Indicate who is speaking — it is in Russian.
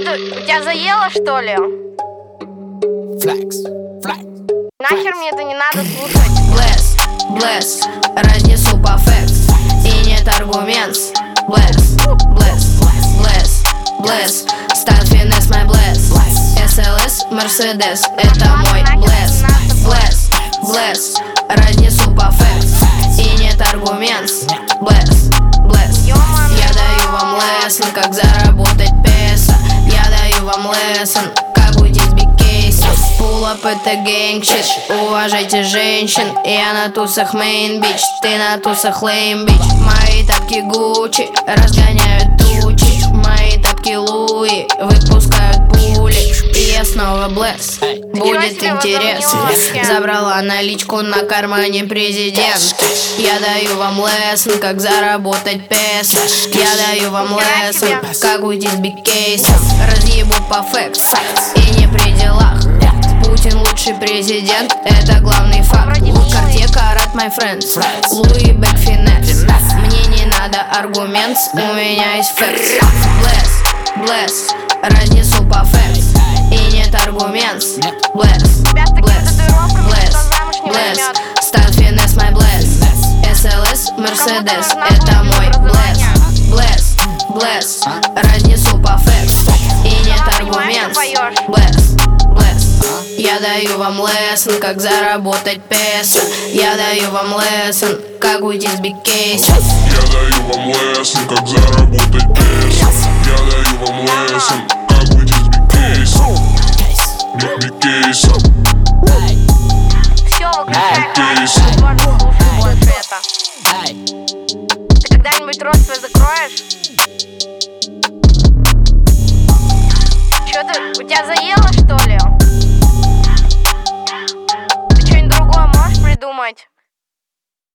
Speaker 1: Что-то у тебя заело, что ли?
Speaker 2: Flex.
Speaker 1: Нахер мне это не надо слушать.
Speaker 3: Bless, разнесу по фэкс. И нет аргумент. Bless, стат финес мой bless. SLS, Mercedes, это мой bless, разнесу по фэкс. И нет аргумент. Bless, я даю вам лессон, как заработать песо. Я даю вам лессон, как уйти с бигкейса. Pull up это гэнг-щит, уважайте женщин. Я на тусах main bitch, ты на тусах lame bitch. Мои тапки Gucci разгоняют тучи. Мои тапки Луи выпускают пули. И я снова bless, будет интерес. Забрала наличку на кармане президент. Я даю вам лессон, как заработать песо. Я даю вам лессон, как уйти с бигкейса. Разъебу по фэкс и не при делах. Путин лучший президент, это главный факт. Cartier Карат, my friends, Луи Бек финес. Мне не надо аргумент, у меня есть фэкс. Bless, разнесу по фэкс. И нет аргумент. Bless, стат финес my bless. SLS, Mercedes, это мой bless, разнесу по фэкс. И нет аргумент. Bless, я даю вам лессон, как заработать песо. Я даю вам лессон, как уйти с бигкейса.
Speaker 4: Я даю вам лессон, как заработать песо. Я даю вам лессон, как уйти с бигкейса. Бигкейса.
Speaker 1: Все, выключай, слушай больше это. Ты когда-нибудь рот свой закроешь? Что ты, у тебя заело, что ли?